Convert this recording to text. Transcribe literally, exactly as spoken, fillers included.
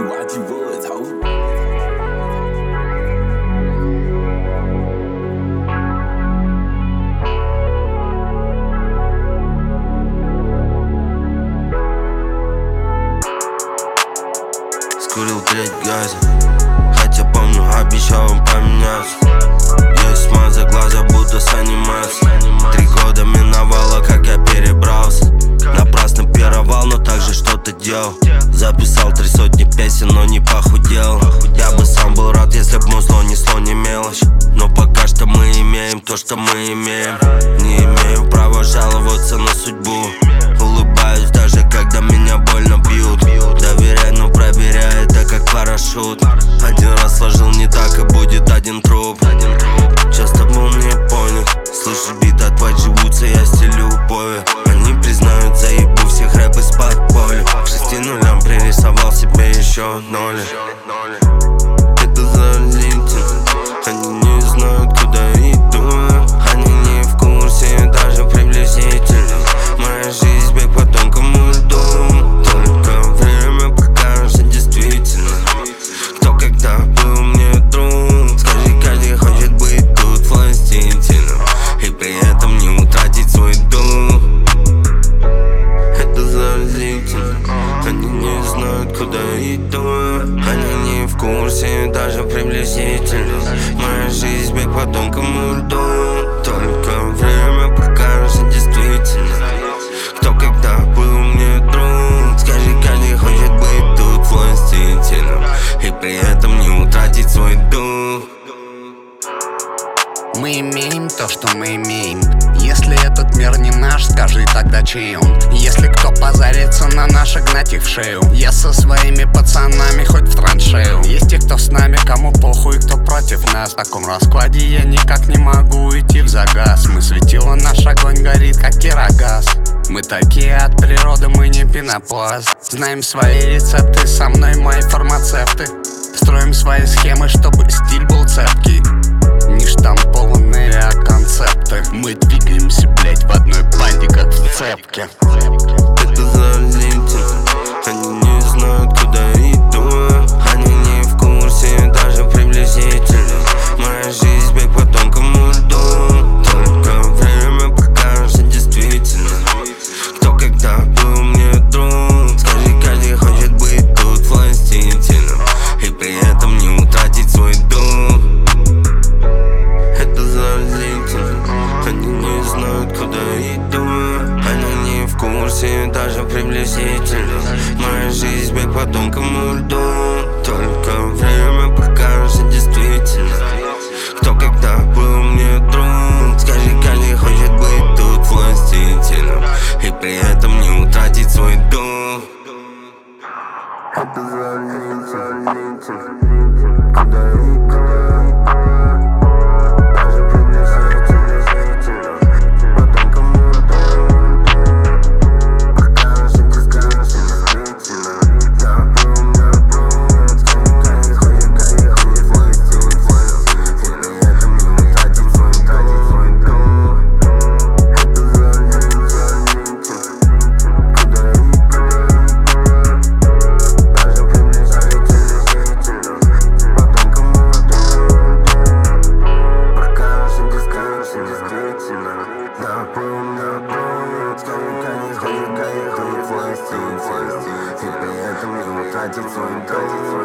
watch you woods, ho. Скурил треть газа, хотя помню, обещал он поменяться. Есть смаза глаза, будто с анимации. Три года миновало, как я перебрался. Напрасно пировал, но также что-то делал. Записал три сотни песен, но не похудел. Я бы сам был рад, если б музло несло не мелочь. Но пока что мы имеем то, что мы имеем. Не имею права жаловаться на судьбу. Улыбаюсь даже когда меня больно бьют. Доверяй, но проверяй, это как парашют. Один раз сложил не так, и будет один труп. Часто был не понят. Слышу бит от вайт, живутся, я стилю любови. Они признают, заебу всех рэп из-под поля. К шести нулям пририсовал себе еще ноли. Это залетит. Они не знают, куда иду. Они не в курсе, даже приблизительно. Моя жизнь бег по тонкому льду. Только время покажет действительно, кто когда был мне друг. Скажи, каждый хочет быть тут властителем и при этом не утратить свой дух. Это заразительно. Они не знают, куда иду. Они не в курсе, даже приблизительно. Моя жизнь бег по тонкому льду. Только время покажет действительно, кто когда был мне друг. Скажи, каждый хочет быть тут властителем и при этом не утратить свой дух. Мы имеем то, что мы имеем. Если этот мир не наш, скажи тогда чей он. Если кто позарится на наше, гнать их в шею. Я со своими пацанами хоть в траншею. Есть те, кто с нами, кому похуй, кто против нас. В таком раскладе я никак не могу идти в загаз. Мы светило, наш огонь горит, как кирогаз. Мы такие от природы, мы не пенопласт. Знаем свои рецепты, со мной мои фармацевты. Строим свои схемы, чтобы стиль был цепкий. Не штампованные, а концепты. Мы двигаемся, блять, в одной банде, как в цепке. Это залетит. Они не знают, куда иду. Они не в курсе, даже приблизительно. Моя жизнь бег по тонкому льду. Только время покажет действительно, кто когда был мне друг. Скажи, каждый хочет быть тут властителем и при этом не утратить свой дух. Это заразительно. Они не знают, куда иду. Они не в курсе, даже приблизительно. Моя жизнь бег по тонкому льду. Только время покажет действительно, кто когда был мне друг. Скажи, каждый хочет быть тут властителем и при этом не утратить свой дух. Это залетит. Куда иду? И при этом не утратить свой дом.